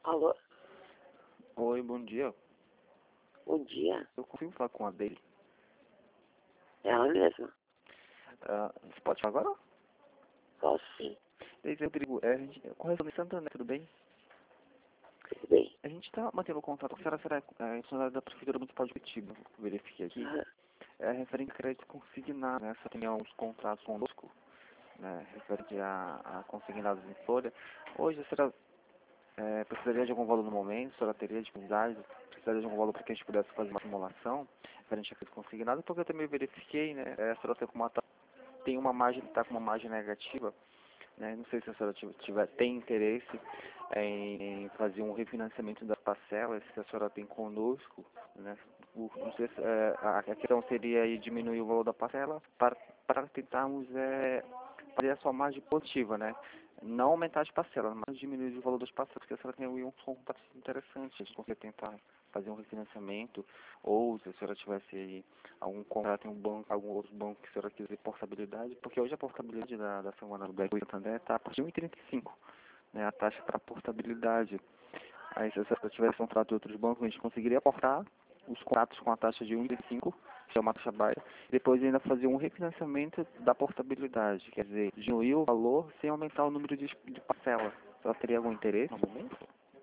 Alô, Oi, bom dia. bom dia. Eu consigo falar com a dele? É ela mesma? Você pode falar agora? Posso sim, Esse é o Rodrigo. A gente, correção de Santana, tudo bem? tudo bem. A gente está mantendo contato com a senhora, será funcionária da Prefeitura Municipal de Curitiba. Verifiquei aqui. Aham. É referente a crédito consignado, né? Você tem alguns contratos conosco, né? Referente a consignados em folha. Hoje a senhora precisaria de algum valor no momento? A senhora teria dificuldade? Precisaria de algum valor para que a gente pudesse fazer uma simulação referente a crédito consignado? Porque eu também verifiquei, né? A senhora tem uma margem, está com uma margem negativa, né? Não sei se a senhora tem interesse em fazer um refinanciamento das parcelas, se a senhora tem conosco, né? Não sei se, a questão seria aí diminuir o valor da parcela para tentarmos fazer a sua margem positiva, né? Não aumentar as parcelas, mas diminuir o valor das parcelas, porque a senhora tem aí um contrato interessante, a gente consegue tentar fazer um refinanciamento, ou se a senhora tivesse aí algum contrato em um banco, algum outro banco que a senhora quiser portabilidade, porque hoje a portabilidade da semana do Banco Santander está a partir de 1,35, né, a taxa para portabilidade. Aí se a senhora tivesse contrato de outros bancos, a gente conseguiria aportar os contratos com a taxa de 1,35, que é uma taxa baixa, depois ainda fazer um refinanciamento da portabilidade, quer dizer, diminuir o valor sem aumentar o número de parcelas. Ela teria algum interesse no momento?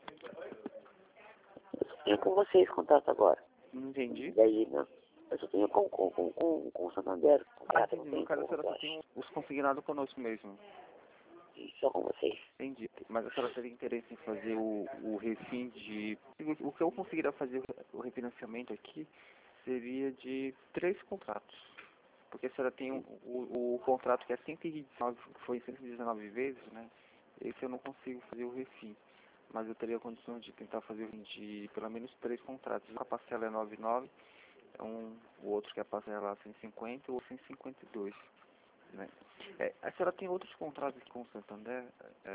Eu tenho com vocês contato agora. Não entendi. Daí, não. Eu só tenho com o Santander. Contato, não Entendi. No tenho caso, a com o senhora só Roche. tem os consignados conosco mesmo. E só com vocês. Entendi. Mas a senhora teria interesse em fazer o refim de... O que eu conseguiria fazer o refinanciamento aqui seria de 3 contratos. Porque a senhora tem o contrato que é 119, foi 119 vezes, né? Esse eu não consigo fazer o refim. Mas eu teria condições de tentar fazer o refim de pelo menos 3 contratos. A parcela é 99, o outro que é a parcela 150 ou 152. Né? A senhora tem outros contratos aqui com o Santander?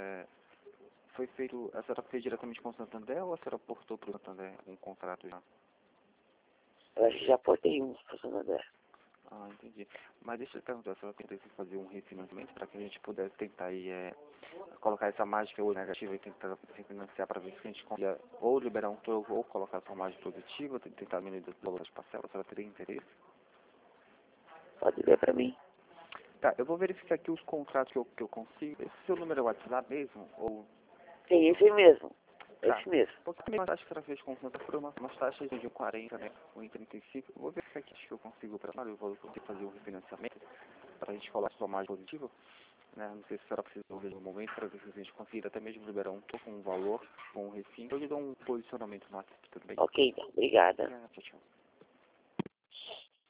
A senhora fez diretamente com o Santander ou a senhora portou para o Santander um contrato já? Eu acho que já portei uns pro Santander. Ah, entendi. Mas deixa eu perguntar, a senhora tem interesse em fazer um refinanciamento para que a gente pudesse tentar aí, colocar essa margem que é hoje negativa e tentar refinanciar para ver se a gente conseguia ou liberar um troco ou colocar essa margem positiva, tentar diminuir o valor das parcelas, a senhora teria interesse? Pode ver pra mim. Tá, eu vou verificar aqui os contratos que eu consigo. Esse seu número é WhatsApp mesmo? Ou... Sim, esse mesmo. Tá. Esse mesmo. Porque também as taxas que ela fez com o Santa foram umas taxas de 40, né? Ou em 35. Eu vou verificar aqui se eu consigo para eu vou ter que fazer um refinanciamento para a gente colocar sua margem positiva. Né? Não sei se a senhora precisa ouvir no momento para ver se a gente conseguir até mesmo liberar um pouco, um valor, com um refim. Eu lhe dou um posicionamento no WhatsApp, tudo bem? Ok, então. Obrigada. Tchau, tchau.